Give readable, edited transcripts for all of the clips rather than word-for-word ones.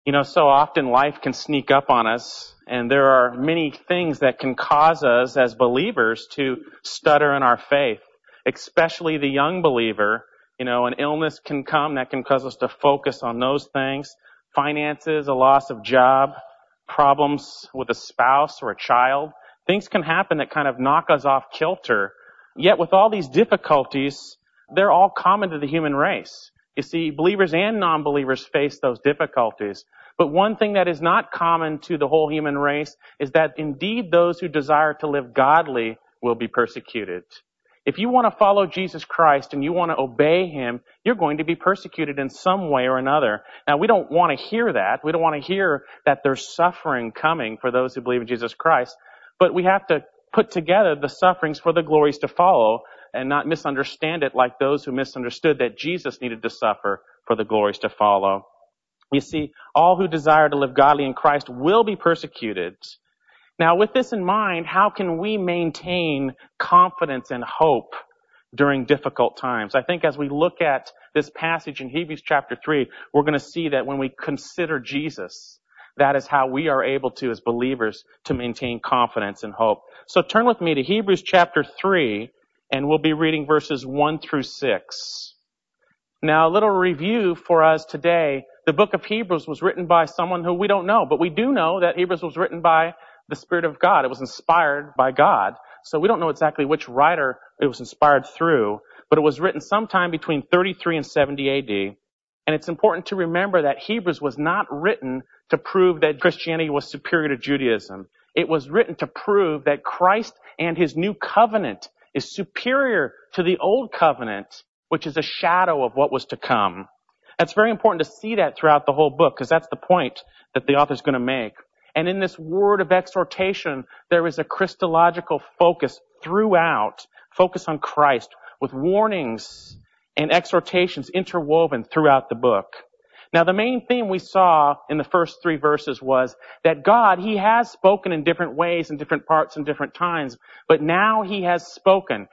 So often life can sneak up on us, and there are many things that can cause us as believers to stutter in our faith, especially the young believer. An illness can come that can cause us to focus on those things. Finances, a loss of job, problems with a spouse or a child. Things can happen that kind of knock us off kilter. Yet with all these difficulties, they're all common to the human race. You see, believers and non-believers face those difficulties. But one thing that is not common to the whole human race is that indeed those who desire to live godly will be persecuted. If you want to follow Jesus Christ and you want to obey Him, you're going to be persecuted in some way or another. Now, we don't want to hear that. We don't want to hear that there's suffering coming for those who believe in Jesus Christ. But we have to put together the sufferings for the glories to follow and not misunderstand it like those who misunderstood that Jesus needed to suffer for the glories to follow. You see, all who desire to live godly in Christ will be persecuted. Now, with this in mind, how can we maintain confidence and hope during difficult times? I think as we look at this passage in Hebrews chapter 3, we're going to see that when we consider Jesus, that is how we are able to, as believers, to maintain confidence and hope. So turn with me to Hebrews chapter 3, and we'll be reading verses 1 through 6. Now, a little review for us today. The book of Hebrews was written by someone who we don't know, but we do know that Hebrews was written by the Spirit of God. It was inspired by God. So we don't know exactly which writer it was inspired through, but it was written sometime between 33 and 70 AD. And it's important to remember that Hebrews was not written to prove that Christianity was superior to Judaism. It was written to prove that Christ and His new covenant is superior to the old covenant, which is a shadow of what was to come. That's very important to see that throughout the whole book, because that's the point that the author's going to make. And in this word of exhortation, there is a Christological focus throughout, focus on Christ, with warnings and exhortations interwoven throughout the book. Now, the main theme we saw in the first 3 verses was that God, He has spoken in different ways, in different parts, and different times, but now He has spoken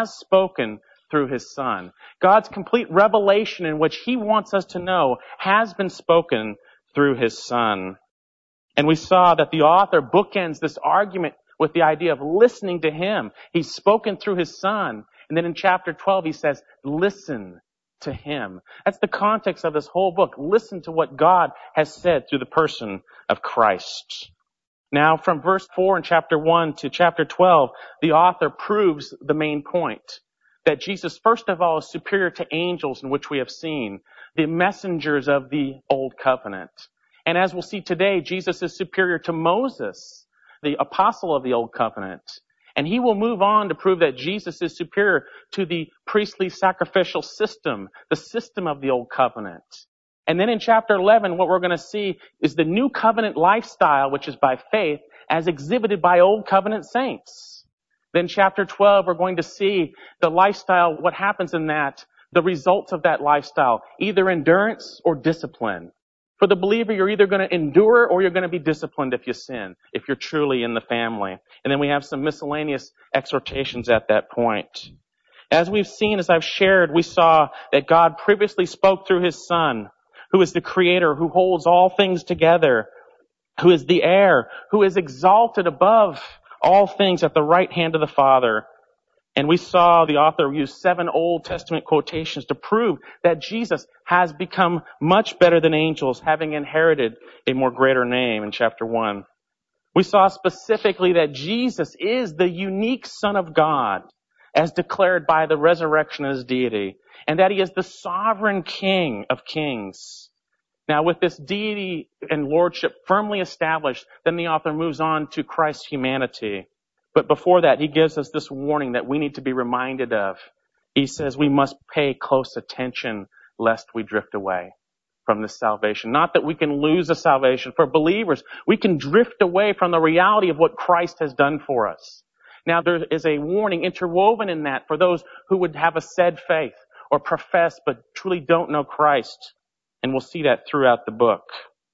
through His Son. God's complete revelation in which He wants us to know has been spoken through His Son. And we saw that the author bookends this argument with the idea of listening to Him. He's spoken through His Son. And then in chapter 12, he says, listen to Him. That's the context of this whole book. Listen to what God has said through the person of Christ. Now, from verse 4 in chapter 1 to chapter 12, the author proves the main point. That Jesus, first of all, is superior to angels, in which we have seen, the messengers of the old covenant. And as we'll see today, Jesus is superior to Moses, the apostle of the old covenant. And he will move on to prove that Jesus is superior to the priestly sacrificial system, the system of the old covenant. And then in chapter 11, what we're going to see is the new covenant lifestyle, which is by faith, as exhibited by old covenant saints. Then chapter 12, we're going to see the lifestyle, what happens in that, the results of that lifestyle, either endurance or discipline. For the believer, you're either going to endure or you're going to be disciplined if you sin, if you're truly in the family. And then we have some miscellaneous exhortations at that point. As we've seen, as I've shared, we saw that God previously spoke through His Son, who is the Creator, who holds all things together, who is the heir, who is exalted above all things at the right hand of the Father. And we saw the author use 7 Old Testament quotations to prove that Jesus has become much better than angels, having inherited a more greater name in chapter 1. We saw specifically that Jesus is the unique Son of God, as declared by the resurrection of His deity, and that He is the sovereign King of kings. Now, with this deity and lordship firmly established, then the author moves on to Christ's humanity. But before that, he gives us this warning that we need to be reminded of. He says we must pay close attention lest we drift away from this salvation. Not that we can lose the salvation. For believers, we can drift away from the reality of what Christ has done for us. Now, there is a warning interwoven in that for those who would have a said faith or profess but truly don't know Christ. And we'll see that throughout the book.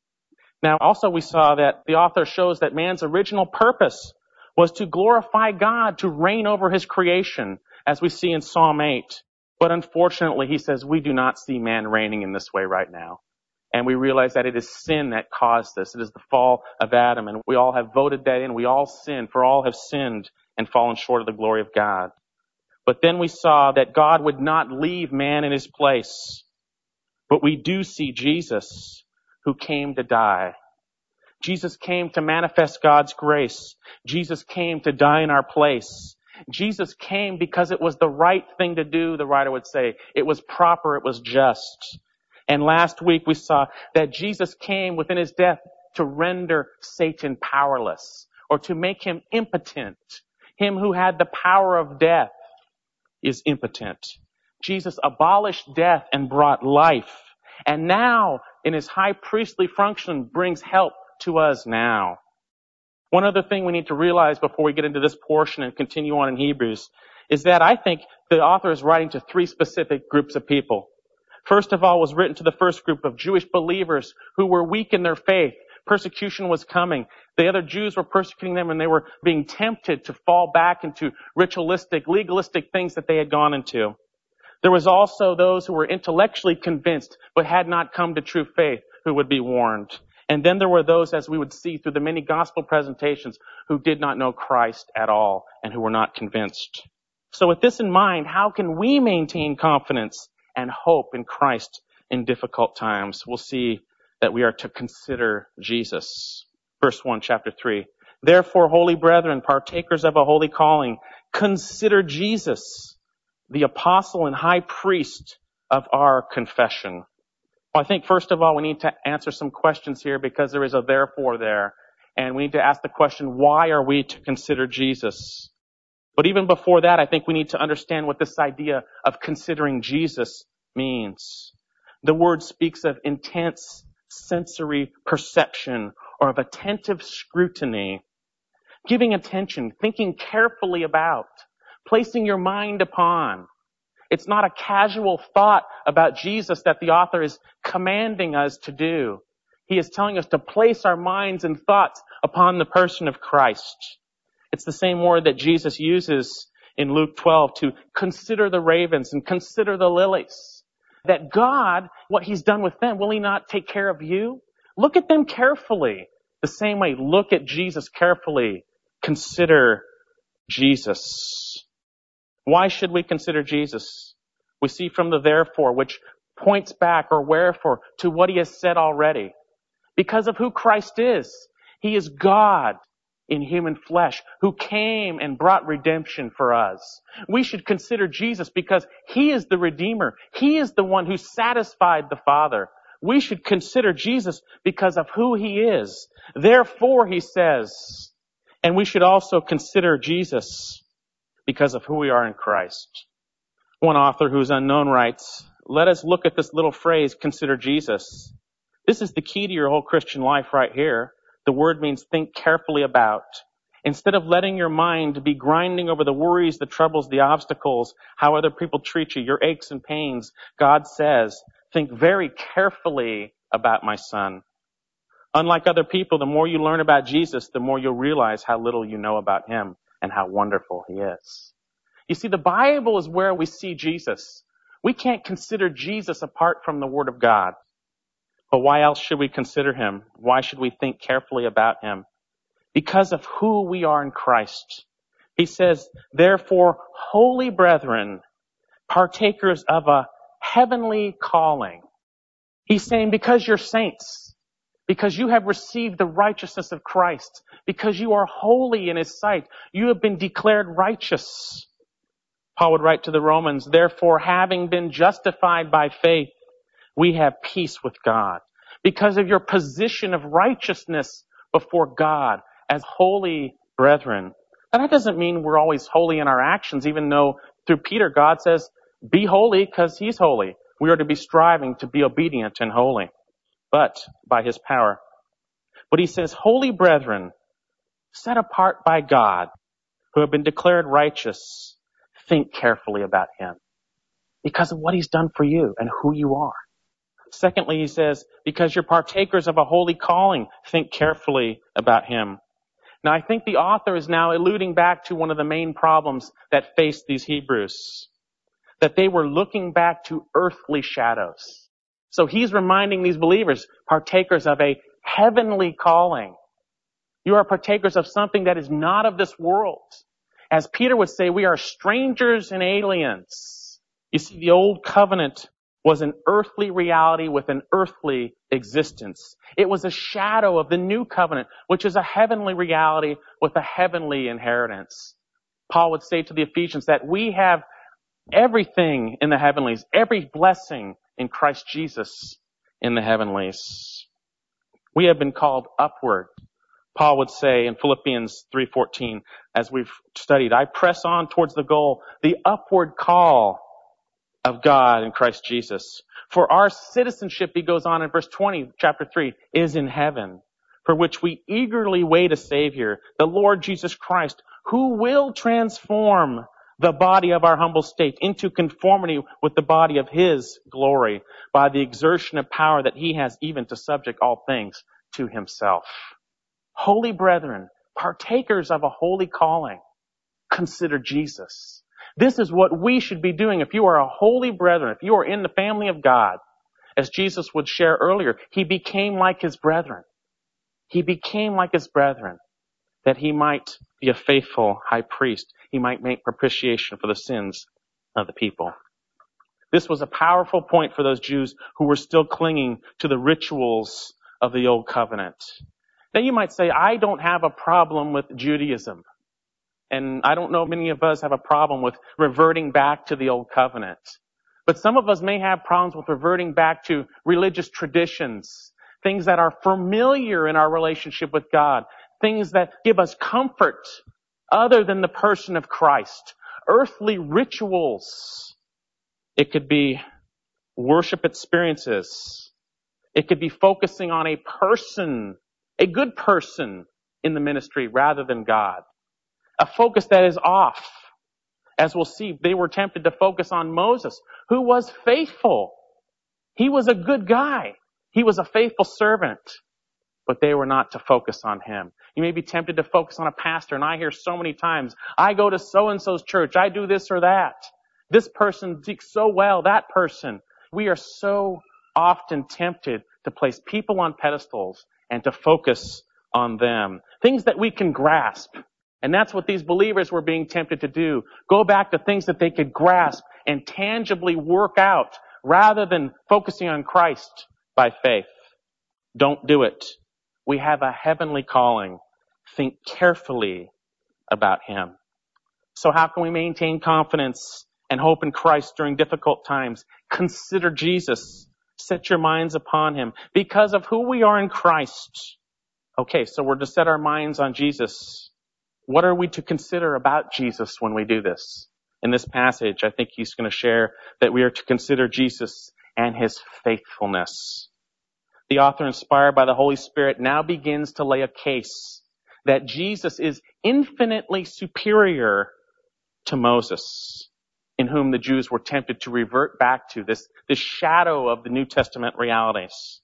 Now, also we saw that the author shows that man's original purpose was to glorify God, to reign over His creation, as we see in Psalm 8. But unfortunately, he says, we do not see man reigning in this way right now. And we realize that it is sin that caused this. It is the fall of Adam, and we all have voted that in. We all sin, for all have sinned and fallen short of the glory of God. But then we saw that God would not leave man in his place. But we do see Jesus, who came to die. Jesus came to manifest God's grace. Jesus came to die in our place. Jesus came because it was the right thing to do, the writer would say. It was proper, it was just. And last week we saw that Jesus came within his death to render Satan powerless, or to make him impotent. Him who had the power of death is impotent. Jesus abolished death and brought life. And now, in his high priestly function, brings help to us now. One other thing we need to realize before we get into this portion and continue on in Hebrews is that I think the author is writing to three specific groups of people. First of all, was written to the first group of Jewish believers who were weak in their faith. Persecution was coming. The other Jews were persecuting them, and they were being tempted to fall back into ritualistic, legalistic things that they had gone into. There was also those who were intellectually convinced but had not come to true faith who would be warned. And then there were those, as we would see through the many gospel presentations, who did not know Christ at all and who were not convinced. So with this in mind, how can we maintain confidence and hope in Christ in difficult times? We'll see that we are to consider Jesus. Verse 1, chapter 3. Therefore, holy brethren, partakers of a holy calling, consider Jesus, the apostle and high priest of our confession. Well, I think first of all, we need to answer some questions here because there is a therefore there. And we need to ask the question, why are we to consider Jesus? But even before that, I think we need to understand what this idea of considering Jesus means. The word speaks of intense sensory perception or of attentive scrutiny, giving attention, thinking carefully about, placing your mind upon. It's not a casual thought about Jesus that the author is commanding us to do. He is telling us to place our minds and thoughts upon the person of Christ. It's the same word that Jesus uses in Luke 12 to consider the ravens and consider the lilies. That God, what he's done with them, will he not take care of you? Look at them carefully. The same way, look at Jesus carefully. Consider Jesus. Why should we consider Jesus? We see from the therefore, which points back, or wherefore, to what he has said already. Because of who Christ is. He is God in human flesh who came and brought redemption for us. We should consider Jesus because he is the Redeemer. He is the one who satisfied the Father. We should consider Jesus because of who he is. Therefore, he says, and we should also consider Jesus because of who we are in Christ. One author who is unknown writes, let us look at this little phrase, consider Jesus. This is the key to your whole Christian life right here. The word means think carefully about. Instead of letting your mind be grinding over the worries, the troubles, the obstacles, how other people treat you, your aches and pains, God says, think very carefully about my son. Unlike other people, the more you learn about Jesus, the more you'll realize how little you know about him and how wonderful he is. You see, the Bible is where we see Jesus. We can't consider Jesus apart from the Word of God. But why else should we consider him? Why should we think carefully about him? Because of who we are in Christ. He says, therefore, holy brethren, partakers of a heavenly calling. He's saying because you're saints, because you have received the righteousness of Christ, because you are holy in his sight, you have been declared righteous. Paul would write to the Romans, therefore, having been justified by faith, we have peace with God. Because of your position of righteousness before God as holy brethren. And that doesn't mean we're always holy in our actions, even though through Peter, God says, be holy because he's holy. We are to be striving to be obedient and holy, but by his power. But he says, holy brethren, set apart by God, who have been declared righteous, think carefully about him because of what he's done for you and who you are. Secondly, he says, because you're partakers of a holy calling, think carefully about him. Now, I think the author is now alluding back to one of the main problems that faced these Hebrews, that they were looking back to earthly shadows. So he's reminding these believers, partakers of a heavenly calling. You are partakers of something that is not of this world. As Peter would say, we are strangers and aliens. You see, the old covenant was an earthly reality with an earthly existence. It was a shadow of the new covenant, which is a heavenly reality with a heavenly inheritance. Paul would say to the Ephesians that we have everything in the heavenlies, every blessing in Christ Jesus in the heavenlies. We have been called upward. Paul would say in Philippians 3:14, as we've studied, I press on towards the goal, the upward call of God in Christ Jesus. For our citizenship, he goes on in verse 20, chapter 3, is in heaven, for which we eagerly wait a Savior, the Lord Jesus Christ, who will transform the body of our humble state into conformity with the body of his glory by the exertion of power that he has even to subject all things to himself. Holy brethren, partakers of a holy calling, consider Jesus. This is what we should be doing. If you are a holy brethren, if you are in the family of God, as Jesus would share earlier, he became like his brethren. He became like his brethren that he might be a faithful high priest. He might make propitiation for the sins of the people. This was a powerful point for those Jews who were still clinging to the rituals of the old covenant. Now you might say, I don't have a problem with Judaism. And I don't know many of us have a problem with reverting back to the old covenant. But some of us may have problems with reverting back to religious traditions, things that are familiar in our relationship with God, things that give us comfort other than the person of Christ, earthly rituals. It could be worship experiences. It could be focusing on a person, a good person in the ministry rather than God. A focus that is off. As we'll see, they were tempted to focus on Moses, who was faithful. He was a good guy. He was a faithful servant. But they were not to focus on him. You may be tempted to focus on a pastor, and I hear so many times, I go to so-and-so's church, I do this or that. This person speaks so well, that person. We are so often tempted to place people on pedestals and to focus on them. Things that we can grasp. And that's what these believers were being tempted to do. Go back to things that they could grasp and tangibly work out rather than focusing on Christ by faith. Don't do it. We have a heavenly calling. Think carefully about him. So how can we maintain confidence and hope in Christ during difficult times? Consider Jesus. Set your minds upon him because of who we are in Christ. Okay, so we're to set our minds on Jesus. What are we to consider about Jesus when we do this? In this passage, I think he's going to share that we are to consider Jesus and his faithfulness. The author, inspired by the Holy Spirit, now begins to lay a case that Jesus is infinitely superior to Moses, in whom the Jews were tempted to revert back to this shadow of the New Testament realities.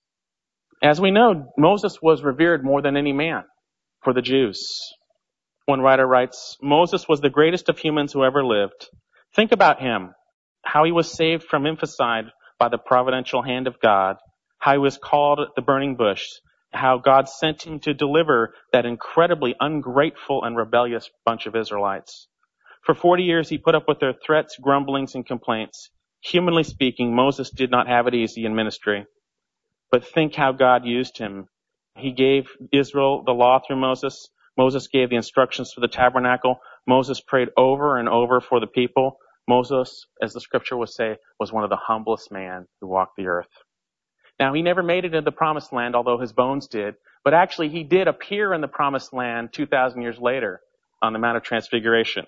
As we know, Moses was revered more than any man for the Jews. One writer writes, Moses was the greatest of humans who ever lived. Think about him, how he was saved from infanticide by the providential hand of God, how he was called at the burning bush, how God sent him to deliver that incredibly ungrateful and rebellious bunch of Israelites. For 40 years he put up with their threats, grumblings, and complaints. Humanly speaking, Moses did not have it easy in ministry. But think how God used him. He gave Israel the law through Moses. Moses gave the instructions for the tabernacle. Moses prayed over and over for the people. Moses, as the scripture would say, was one of the humblest men who walked the earth. Now, he never made it into the promised land, although his bones did. But actually, he did appear in the promised land 2,000 years later on the Mount of Transfiguration.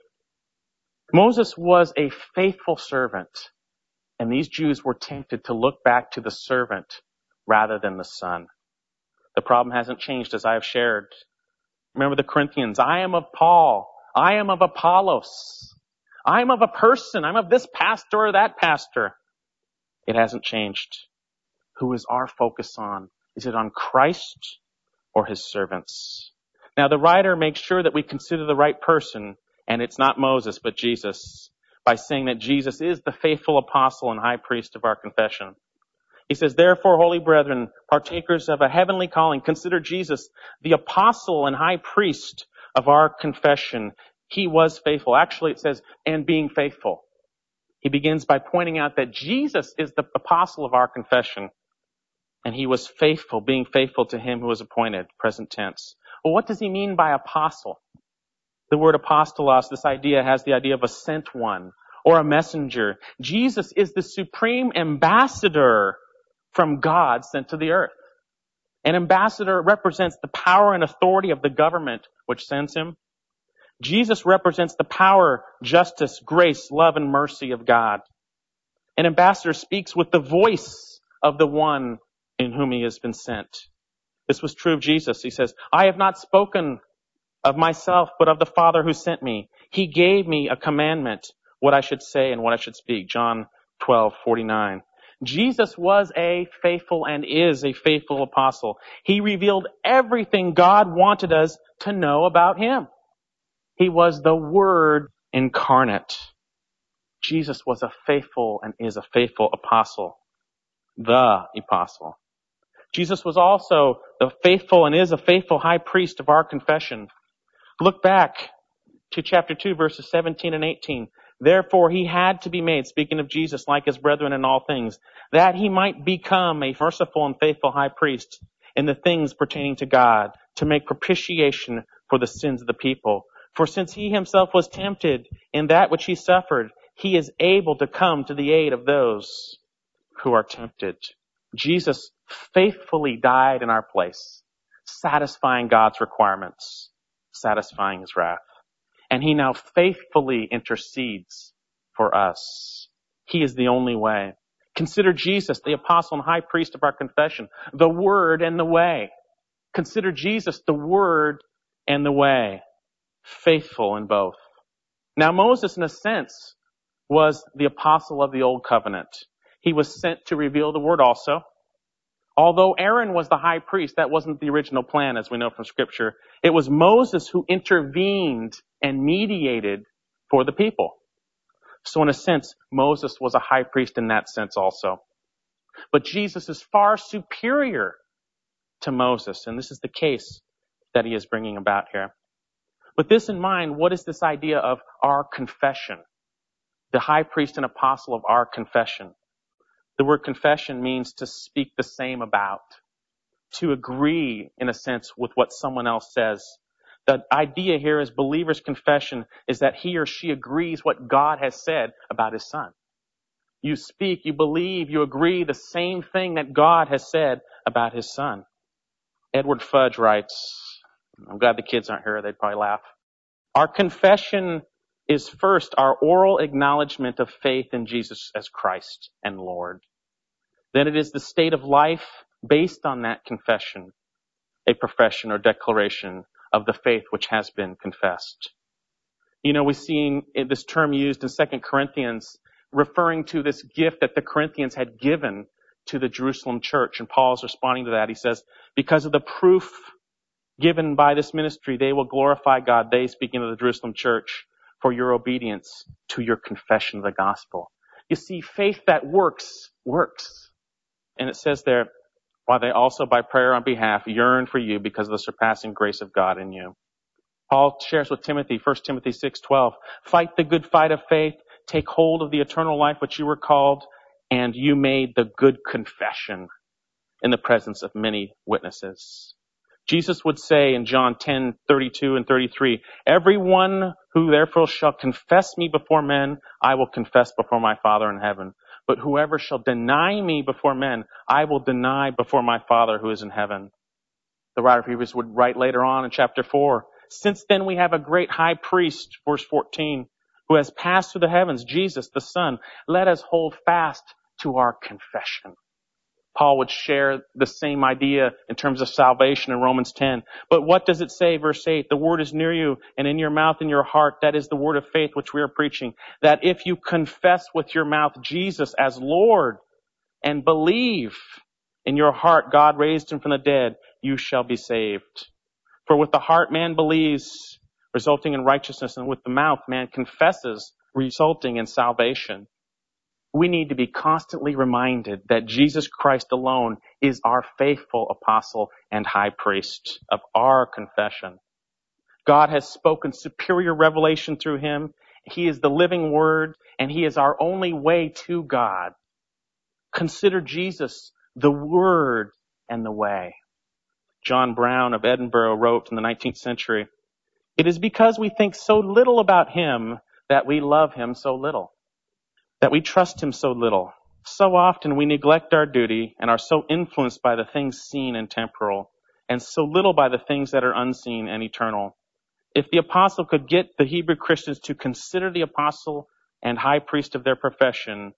Moses was a faithful servant, and these Jews were tempted to look back to the servant rather than the son. The problem hasn't changed, as I have shared. Remember the Corinthians. I am of Paul. I am of Apollos. I am of a person. I'm of this pastor or that pastor. It hasn't changed. Who is our focus on? Is it on Christ or his servants? Now, the writer makes sure that we consider the right person, and it's not Moses, but Jesus, by saying that Jesus is the faithful apostle and high priest of our confession. He says, therefore, holy brethren, partakers of a heavenly calling, consider Jesus, the apostle and high priest of our confession. He was faithful. Actually, it says, and being faithful. He begins by pointing out that Jesus is the apostle of our confession. And he was faithful, being faithful to him who was appointed, present tense. Well, what does he mean by apostle? The word apostolos, this idea has the idea of a sent one or a messenger. Jesus is the supreme ambassador from God sent to the earth. An ambassador represents the power and authority of the government which sends him. Jesus represents the power, justice, grace, love, and mercy of God. An ambassador speaks with the voice of the one in whom he has been sent. This was true of Jesus. He says, I have not spoken of myself, but of the Father who sent me. He gave me a commandment, what I should say and what I should speak. John 12:49. Jesus was a faithful and is a faithful apostle. He revealed everything God wanted us to know about him. He was the Word incarnate. Jesus was a faithful and is a faithful apostle. The apostle. Jesus was also the faithful and is a faithful high priest of our confession. Look back to chapter 2, verses 17 and 18. Therefore he had to be made, speaking of Jesus, like his brethren in all things, that he might become a merciful and faithful high priest in the things pertaining to God, to make propitiation for the sins of the people. For since he himself was tempted in that which he suffered, he is able to come to the aid of those who are tempted. Jesus faithfully died in our place, satisfying God's requirements, satisfying his wrath. And he now faithfully intercedes for us. He is the only way. Consider Jesus, the apostle and high priest of our confession, the Word and the way. Consider Jesus, the Word and the way, faithful in both. Now Moses, in a sense, was the apostle of the Old Covenant. He was sent to reveal the Word also. Although Aaron was the high priest, that wasn't the original plan, as we know from Scripture. It was Moses who intervened and mediated for the people. So in a sense, Moses was a high priest in that sense also. But Jesus is far superior to Moses, and this is the case that he is bringing about here. With this in mind, what is this idea of our confession? The high priest and apostle of our confession. The word confession means to speak the same about, to agree, in a sense, with what someone else says. The idea here is believer's confession is that he or she agrees what God has said about his Son. You speak, you believe, you agree the same thing that God has said about his Son. Edward Fudge writes, I'm glad the kids aren't here, they'd probably laugh. Our confession is first our oral acknowledgement of faith in Jesus as Christ and Lord. Then it is the state of life based on that confession, a profession or declaration of the faith which has been confessed. You know, we see this term used in 2 Corinthians referring to this gift that the Corinthians had given to the Jerusalem church. And Paul's responding to that. He says, because of the proof given by this ministry, they will glorify God, they speaking of the Jerusalem church, for your obedience to your confession of the gospel. You see, faith that works. And it says there, while they also by prayer on behalf yearn for you because of the surpassing grace of God in you. Paul shares with Timothy, 1 Timothy 6:12, fight the good fight of faith, take hold of the eternal life which you were called, and you made the good confession in the presence of many witnesses. Jesus would say in John 10:32 and 33, everyone who therefore shall confess me before men, I will confess before my Father in heaven. But whoever shall deny me before men, I will deny before my Father who is in heaven. The writer of Hebrews would write later on in chapter 4, since then we have a great high priest, verse 14, who has passed through the heavens, Jesus the Son. Let us hold fast to our confession. Paul would share the same idea in terms of salvation in Romans 10. But what does it say? Verse 8, the word is near you and in your mouth and your heart. That is the word of faith which we are preaching. That if you confess with your mouth Jesus as Lord and believe in your heart God raised him from the dead, you shall be saved. For with the heart man believes, resulting in righteousness, and with the mouth man confesses, resulting in salvation. We need to be constantly reminded that Jesus Christ alone is our faithful apostle and high priest of our confession. God has spoken superior revelation through him. He is the living word, and he is our only way to God. Consider Jesus, the word and the way. John Brown of Edinburgh wrote in the 19th century, "It is because we think so little about him that we love him so little, that we trust him so little. So often we neglect our duty and are so influenced by the things seen and temporal, and so little by the things that are unseen and eternal. If the apostle could get the Hebrew Christians to consider the apostle and high priest of their profession,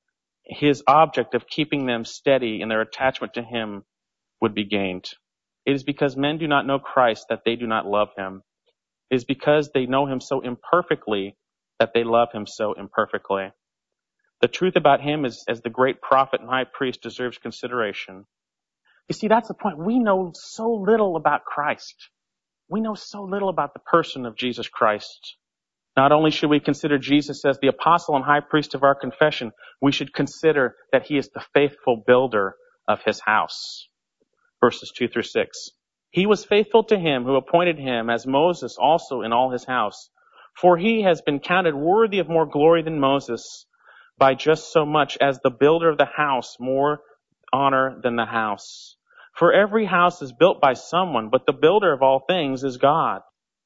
his object of keeping them steady in their attachment to him would be gained. It is because men do not know Christ that they do not love him. It is because they know him so imperfectly that they love him so imperfectly. The truth about him is, as the great prophet and high priest, deserves consideration." You see, that's the point. We know so little about Christ. We know so little about the person of Jesus Christ. Not only should we consider Jesus as the apostle and high priest of our confession, we should consider that he is the faithful builder of his house. Verses 2 through 6. "He was faithful to him who appointed him, as Moses also in all his house. For he has been counted worthy of more glory than Moses, by just so much as the builder of the house more honor than the house. For every house is built by someone, but the builder of all things is God.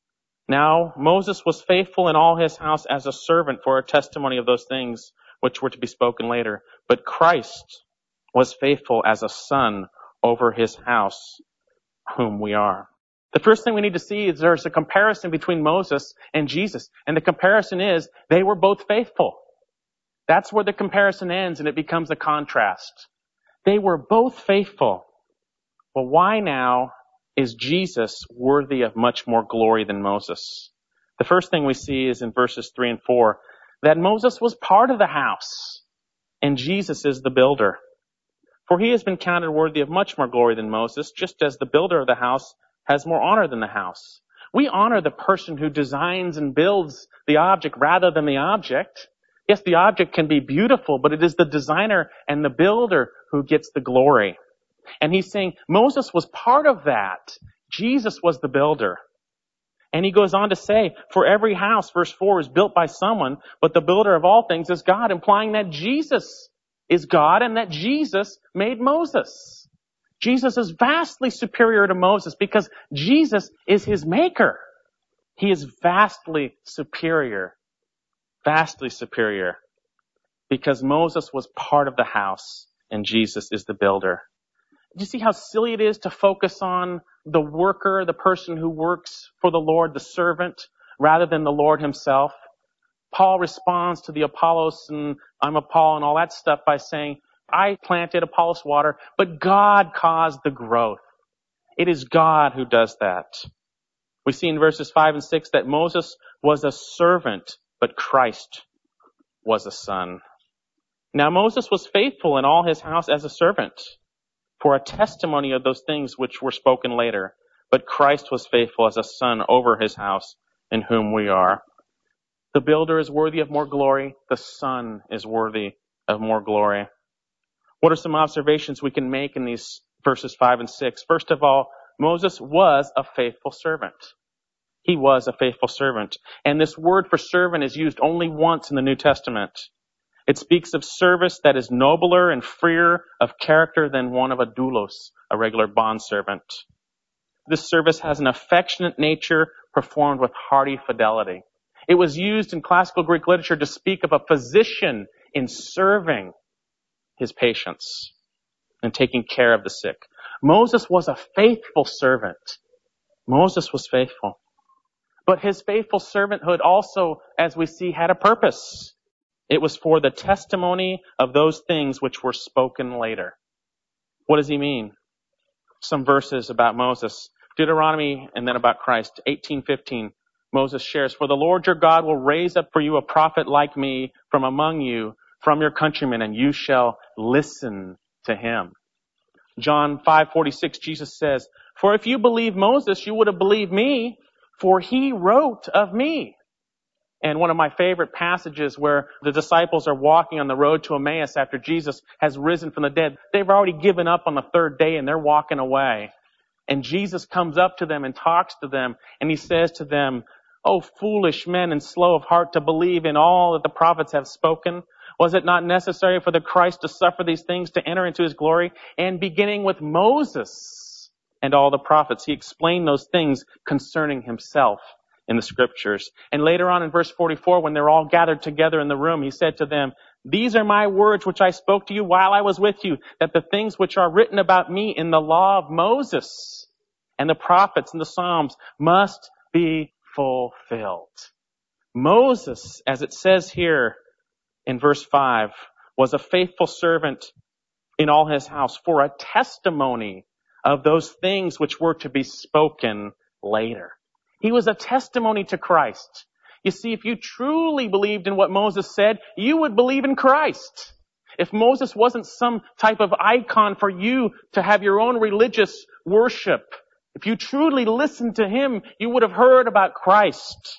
Now Moses was faithful in all his house as a servant for a testimony of those things which were to be spoken later. But Christ was faithful as a son over his house, whom we are." The first thing we need to see is there's a comparison between Moses and Jesus. And the comparison is they were both faithful. That's where the comparison ends and it becomes a contrast. They were both faithful. Well, why now is Jesus worthy of much more glory than Moses? The first thing we see is in verses 3 and 4, that Moses was part of the house and Jesus is the builder. For he has been counted worthy of much more glory than Moses, just as the builder of the house has more honor than the house. We honor the person who designs and builds the object rather than the object. Yes, the object can be beautiful, but it is the designer and the builder who gets the glory. And he's saying Moses was part of that. Jesus was the builder. And he goes on to say, for every house, verse 4, is built by someone, but the builder of all things is God, implying that Jesus is God and that Jesus made Moses. Jesus is vastly superior to Moses because Jesus is his maker. He is vastly superior because Moses was part of the house and Jesus is the builder. Do you see how silly it is to focus on the worker, the person who works for the Lord, the servant, rather than the Lord himself? Paul responds to the Apollos and I'm a Paul and all that stuff by saying, I planted, Apollos water, but God caused the growth. It is God who does that. We see in verses 5 and 6 that Moses was a servant, but Christ was a son. Now Moses was faithful in all his house as a servant for a testimony of those things which were spoken later. But Christ was faithful as a son over his house, in whom we are. The builder is worthy of more glory. The son is worthy of more glory. What are some observations we can make in these verses 5 and 6? First of all, Moses was a faithful servant. He was a faithful servant. And this word for servant is used only once in the New Testament. It speaks of service that is nobler and freer of character than one of a doulos, a regular bondservant. This service has an affectionate nature performed with hearty fidelity. It was used in classical Greek literature to speak of a physician in serving his patients and taking care of the sick. Moses was a faithful servant. Moses was faithful. But his faithful servanthood also, as we see, had a purpose. It was for the testimony of those things which were spoken later. What does he mean? Some verses about Moses. Deuteronomy and then about Christ. 18:15. Moses shares, for the Lord your God will raise up for you a prophet like me from among you, from your countrymen, and you shall listen to him. John 5:46, Jesus says, for if you believe Moses, you would have believed me, for he wrote of me. And one of my favorite passages where the disciples are walking on the road to Emmaus after Jesus has risen from the dead. They've already given up on the third day and they're walking away. And Jesus comes up to them and talks to them, and he says to them, "O foolish men and slow of heart to believe in all that the prophets have spoken. Was it not necessary for the Christ to suffer these things to enter into his glory?" And beginning with Moses and all the prophets, he explained those things concerning himself in the scriptures. And later on in verse 44, when they're all gathered together in the room, he said to them, "These are my words which I spoke to you while I was with you, that the things which are written about me in the law of Moses and the prophets and the Psalms must be fulfilled." Moses, as it says here in verse 5, was a faithful servant in all his house for a testimony of those things which were to be spoken later. He was a testimony to Christ. You see, if you truly believed in what Moses said, you would believe in Christ. If Moses wasn't some type of icon for you to have your own religious worship, if you truly listened to him, you would have heard about Christ.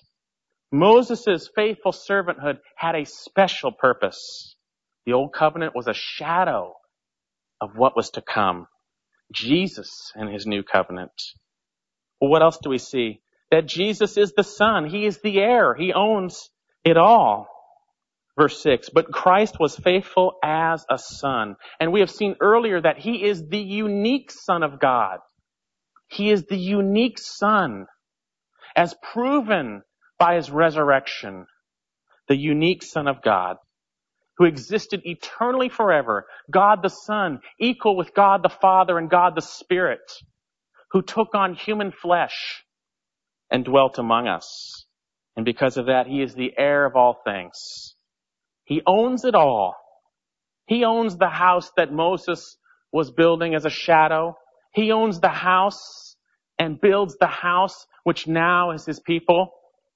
Moses' faithful servanthood had a special purpose. The old covenant was a shadow of what was to come. Jesus and his new covenant. Well, what else do we see? That Jesus is the Son. He is the heir. He owns it all. Verse 6, but Christ was faithful as a son. And we have seen earlier that he is the unique Son of God. He is the unique Son, as proven by his resurrection. The unique Son of God, who existed eternally forever. God the Son, equal with God the Father and God the Spirit, who took on human flesh and dwelt among us. And because of that, he is the heir of all things. He owns it all. He owns the house that Moses was building as a shadow. He owns the house and builds the house which now is his people.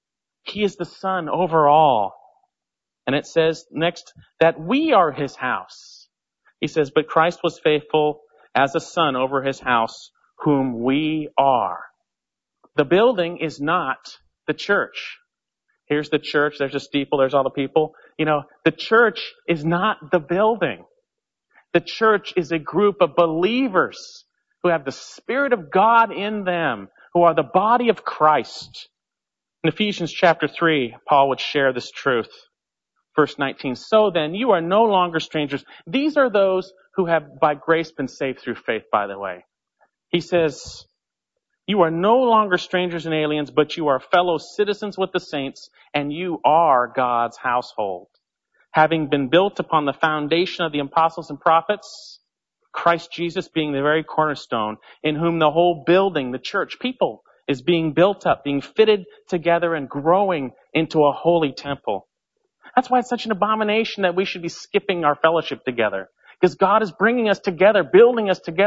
He is the Son over all. And it says next that we are his house. He says, but Christ was faithful as a son over his house, whom we are. The building is not the church. Here's the church, there's a steeple, there's all the people. The church is not the building. The church is a group of believers who have the Spirit of God in them, who are the body of Christ. In Ephesians chapter 3, Paul would share this truth. Verse 19, so then you are no longer strangers. These are those who have by grace been saved through faith, by the way. He says, you are no longer strangers and aliens, but you are fellow citizens with the saints, and you are God's household. Having been built upon the foundation of the apostles and prophets, Christ Jesus being the very cornerstone, in whom the whole building, the church, people, is being built up, being fitted together and growing into a holy temple. That's why it's such an abomination that we should be skipping our fellowship together. Because God is bringing us together, building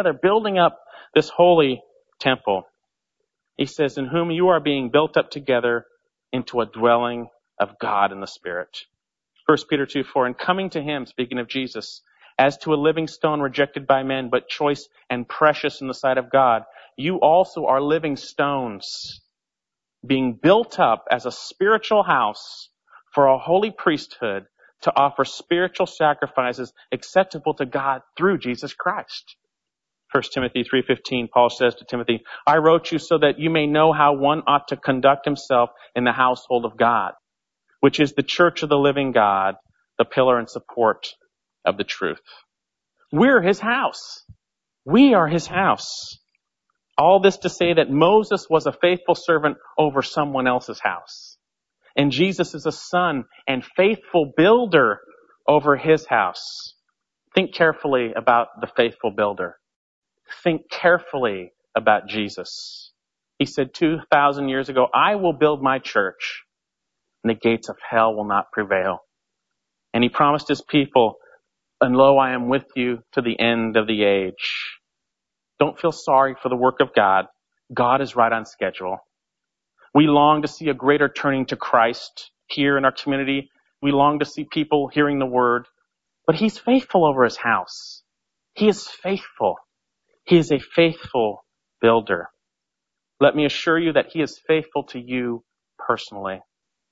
up this holy temple. He says, in whom you are being built up together into a dwelling of God in the Spirit. 1 Peter 2:4, and coming to him, speaking of Jesus, as to a living stone rejected by men, but choice and precious in the sight of God, you also are living stones, being built up as a spiritual house for a holy priesthood to offer spiritual sacrifices acceptable to God through Jesus Christ. 1 Timothy 3:15, Paul says to Timothy, I wrote you so that you may know how one ought to conduct himself in the household of God, which is the church of the living God, the pillar and support of the truth. We're his house. We are his house. All this to say that Moses was a faithful servant over someone else's house. And Jesus is a son and faithful builder over his house. Think carefully about the faithful builder. Think carefully about Jesus. He said 2,000 years ago, I will build my church, and the gates of hell will not prevail. And he promised his people, and lo, I am with you to the end of the age. Don't feel sorry for the work of God. God is right on schedule. We long to see a greater turning to Christ here in our community. We long to see people hearing the word. But he's faithful over his house. He is faithful. He is a faithful builder. Let me assure you that he is faithful to you personally.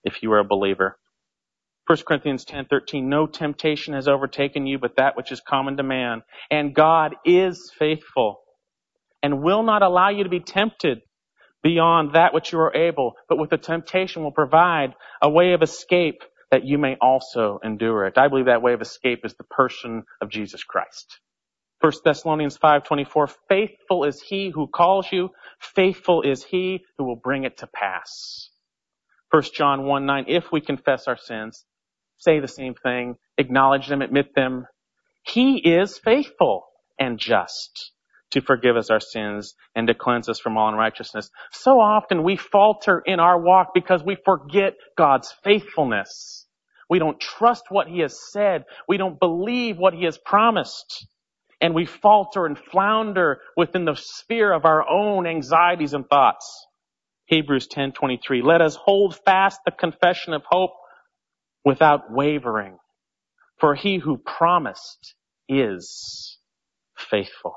if you are a believer. 1 Corinthians 10:13, no temptation has overtaken you but that which is common to man. And God is faithful and will not allow you to be tempted beyond that which you are able, but with the temptation will provide a way of escape that you may also endure it. I believe that way of escape is the person of Jesus Christ. 1 Thessalonians 5:24, faithful is he who calls you, faithful is he who will bring it to pass. 1 John 1:9, if we confess our sins, say the same thing, acknowledge them, admit them, he is faithful and just to forgive us our sins and to cleanse us from all unrighteousness. So often we falter in our walk because we forget God's faithfulness. We don't trust what he has said. We don't believe what he has promised. And we falter and flounder within the sphere of our own anxieties and thoughts. Hebrews 10:23, let us hold fast the confession of hope without wavering, for he who promised is faithful.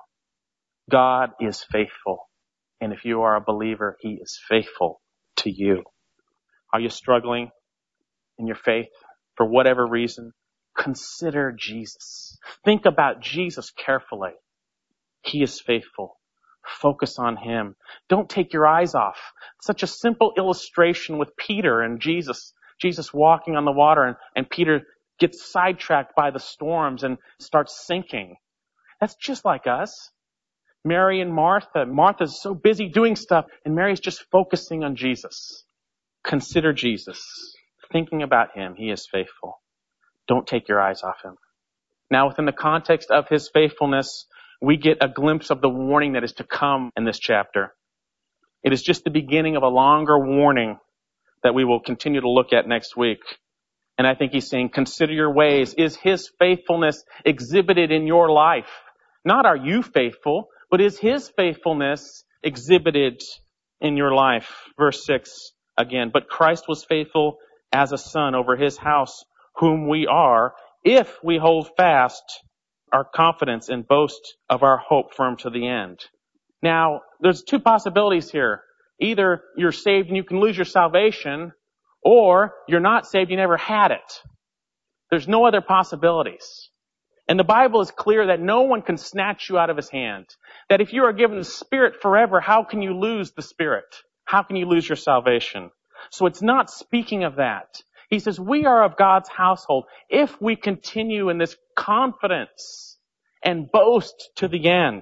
God is faithful. And if you are a believer, he is faithful to you. Are you struggling in your faith for whatever reason? Consider Jesus. Think about Jesus carefully. He is faithful. Focus on him. Don't take your eyes off. Such a simple illustration with Peter and Jesus. Jesus walking on the water and Peter gets sidetracked by the storms and starts sinking. That's just like us. Mary and Martha. Martha's so busy doing stuff and Mary's just focusing on Jesus. Consider Jesus. Thinking about him, he is faithful. Don't take your eyes off him. Now, within the context of his faithfulness, we get a glimpse of the warning that is to come in this chapter. It is just the beginning of a longer warning that we will continue to look at next week. And I think he's saying, consider your ways. Is his faithfulness exhibited in your life? Not are you faithful, but is his faithfulness exhibited in your life? Verse 6 again, but Christ was faithful as a son over his house, whom we are, if we hold fast our confidence and boast of our hope firm to the end. Now, there's two possibilities here. Either you're saved and you can lose your salvation, or you're not saved, you never had it. There's no other possibilities. And the Bible is clear that no one can snatch you out of his hand. That if you are given the Spirit forever, how can you lose the Spirit? How can you lose your salvation? So it's not speaking of that. He says, we are of God's household if we continue in this confidence and boast to the end.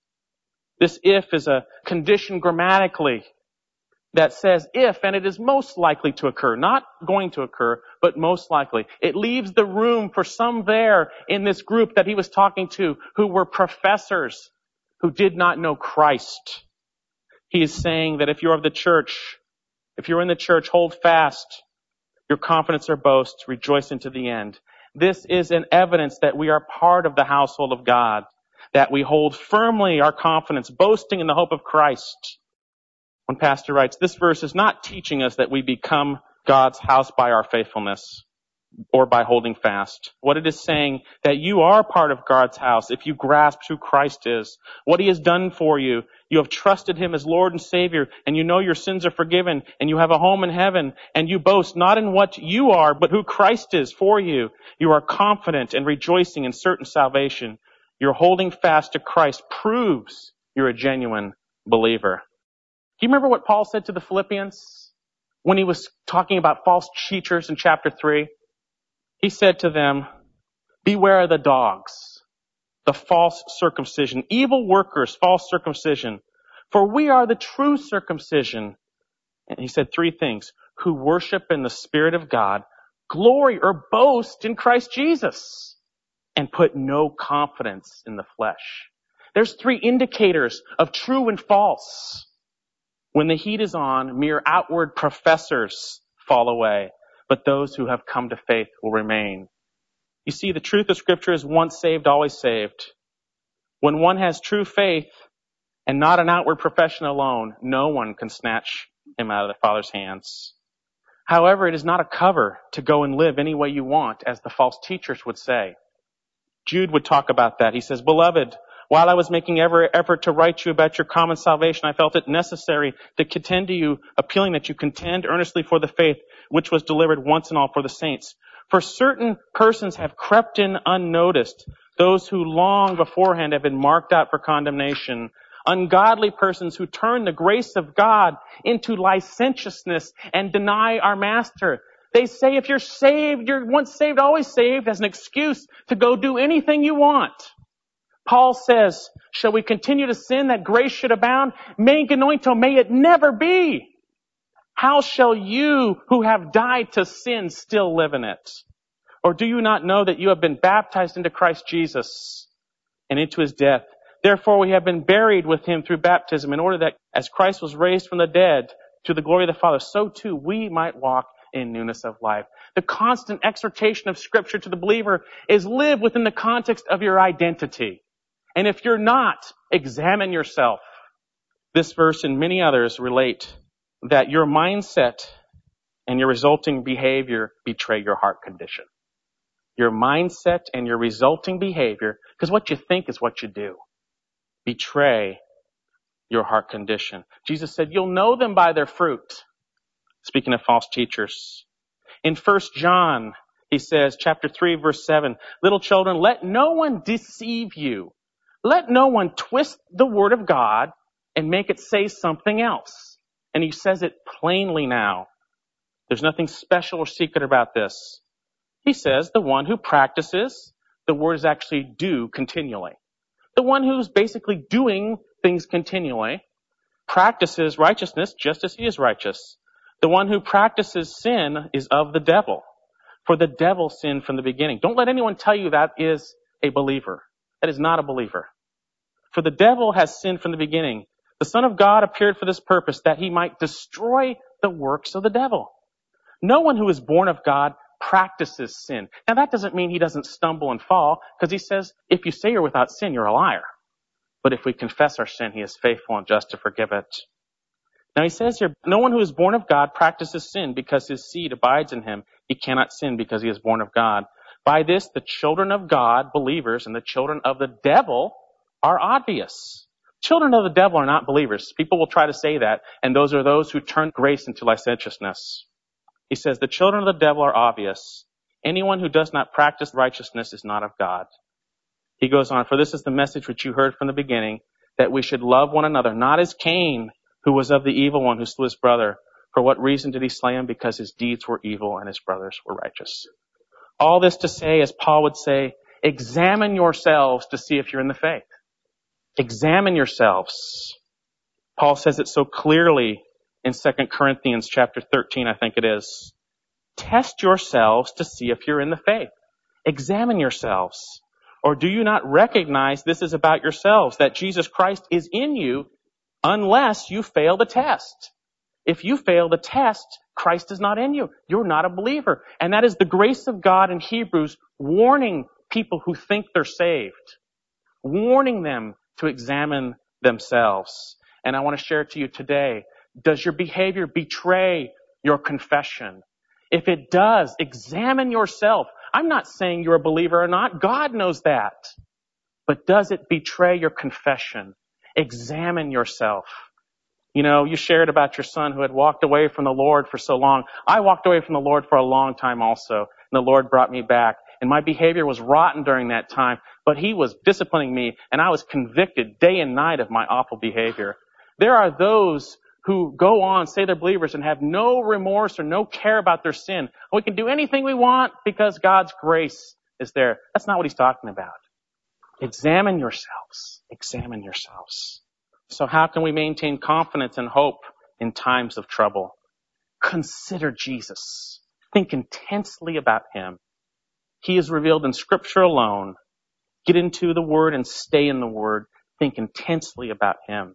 This if is a condition grammatically that says if, and it is most likely to occur. Not going to occur, but most likely. It leaves the room for some there in this group that he was talking to who were professors who did not know Christ. He is saying that if you're of the church, if you're in the church, hold fast your confidence or boast, rejoice into the end. This is an evidence that we are part of the household of God, that we hold firmly our confidence, boasting in the hope of Christ. When Pastor writes, this verse is not teaching us that we become God's house by our faithfulness or by holding fast. What it is saying, that you are part of God's house if you grasp who Christ is, what he has done for you. You have trusted him as Lord and Savior, and you know your sins are forgiven, and you have a home in heaven, and you boast not in what you are, but who Christ is for you. You are confident and rejoicing in certain salvation. Your holding fast to Christ proves you're a genuine believer. Do you remember what Paul said to the Philippians when he was talking about false teachers in chapter 3? He said to them, beware of the dogs, the false circumcision, evil workers, false circumcision. For we are the true circumcision. And he said three things: who worship in the Spirit of God, glory or boast in Christ Jesus, and put no confidence in the flesh. There's three indicators of true and false. When the heat is on, mere outward professors fall away, but those who have come to faith will remain. You see, the truth of Scripture is once saved, always saved. When one has true faith and not an outward profession alone, no one can snatch him out of the Father's hands. However, it is not a cover to go and live any way you want, as the false teachers would say. Jude would talk about that. He says, beloved, While I was making every effort to write you about your common salvation, I felt it necessary to contend to you, appealing that you contend earnestly for the faith which was delivered once and all for the saints. For certain persons have crept in unnoticed, those who long beforehand have been marked out for condemnation. Ungodly persons who turn the grace of God into licentiousness and deny our master. They say if you're saved, you're once saved, always saved, as an excuse to go do anything you want. Paul says, shall we continue to sin that grace should abound? Me genoito, may it never be. How shall you who have died to sin still live in it? Or do you not know that you have been baptized into Christ Jesus and into his death? Therefore we have been buried with him through baptism, in order that as Christ was raised from the dead to the glory of the Father, so too we might walk in newness of life. The constant exhortation of Scripture to the believer is live within the context of your identity. And if you're not, examine yourself. This verse and many others relate that your mindset and your resulting behavior betray your heart condition. Your mindset and your resulting behavior, because what you think is what you do, betray your heart condition. Jesus said, you'll know them by their fruit. Speaking of false teachers. In 1 John, he says, chapter 3, verse 7, little children, let no one deceive you. Let no one twist the word of God and make it say something else. And he says it plainly now. There's nothing special or secret about this. He says the one who practices the word is actually do continually. The one who's basically doing things continually practices righteousness just as he is righteous. The one who practices sin is of the devil. For the devil sinned from the beginning. Don't let anyone tell you that is a believer. That is not a believer. For the devil has sinned from the beginning. The Son of God appeared for this purpose, that he might destroy the works of the devil. No one who is born of God practices sin. Now that doesn't mean he doesn't stumble and fall, because he says, if you say you're without sin, you're a liar. But if we confess our sin, he is faithful and just to forgive it. Now he says here, no one who is born of God practices sin because his seed abides in him. He cannot sin because he is born of God. By this, the children of God, believers, and the children of the devil are obvious. Children of the devil are not believers. People will try to say that, and those are those who turn grace into licentiousness. He says, the children of the devil are obvious. Anyone who does not practice righteousness is not of God. He goes on, for this is the message which you heard from the beginning, that we should love one another, not as Cain, who was of the evil one, who slew his brother. For what reason did he slay him? Because his deeds were evil and his brothers were righteous. All this to say, as Paul would say, examine yourselves to see if you're in the faith. Examine yourselves. Paul says it so clearly in 2 Corinthians chapter 13, I think it is. Test yourselves to see if you're in the faith. Examine yourselves. Or do you not recognize this is about yourselves, that Jesus Christ is in you, unless you fail the test? If you fail the test, Christ is not in you. You're not a believer. And that is the grace of God in Hebrews warning people who think they're saved, warning them to examine themselves. And I want to share it to you today. Does your behavior betray your confession? If it does, examine yourself. I'm not saying you're a believer or not. God knows that. But does it betray your confession? Examine yourself. You know, you shared about your son who had walked away from the Lord for so long. I walked away from the Lord for a long time also, and the Lord brought me back. And my behavior was rotten during that time, but he was disciplining me, and I was convicted day and night of my awful behavior. There are those who go on, say they're believers, and have no remorse or no care about their sin. We can do anything we want because God's grace is there. That's not what he's talking about. Examine yourselves. Examine yourselves. So how can we maintain confidence and hope in times of trouble? Consider Jesus. Think intensely about him. He is revealed in Scripture alone. Get into the Word and stay in the Word. Think intensely about him.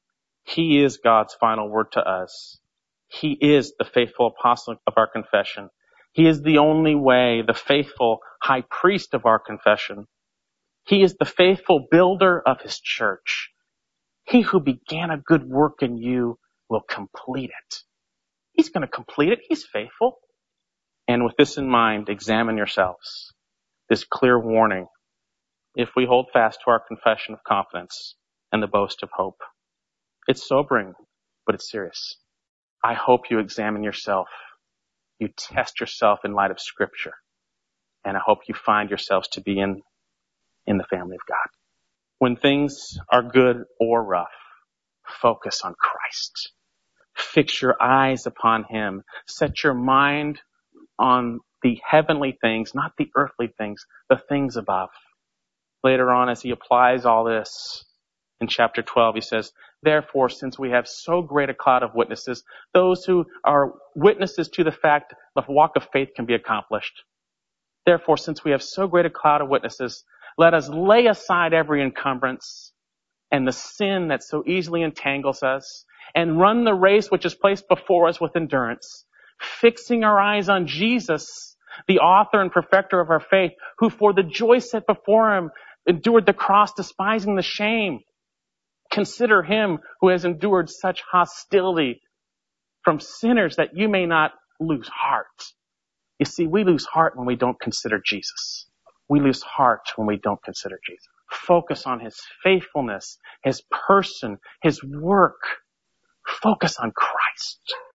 He is God's final word to us. He is the faithful apostle of our confession. He is the only way, the faithful high priest of our confession. He is the faithful builder of his church. He who began a good work in you will complete it. He's going to complete it. He's faithful. And with this in mind, examine yourselves. This clear warning. if we hold fast to our confession of confidence and the boast of hope. It's sobering, but it's serious. I hope you examine yourself. You test yourself in light of Scripture. And I hope you find yourselves to be in the family of God. When things are good or rough, focus on Christ. Fix your eyes upon Him. Set your mind on the heavenly things, not the earthly things, the things above. Later on, as he applies all this in chapter 12, he says, therefore, since we have so great a cloud of witnesses, those who are witnesses to the fact the walk of faith can be accomplished. Therefore, since we have so great a cloud of witnesses, let us lay aside every encumbrance and the sin that so easily entangles us, and run the race which is placed before us with endurance, fixing our eyes on Jesus, the author and perfecter of our faith, who for the joy set before him endured the cross, despising the shame. Consider him who has endured such hostility from sinners, that you may not lose heart. You see, we lose heart when we don't consider Jesus. We lose heart when we don't consider Jesus. Focus on His faithfulness, His person, His work. Focus on Christ.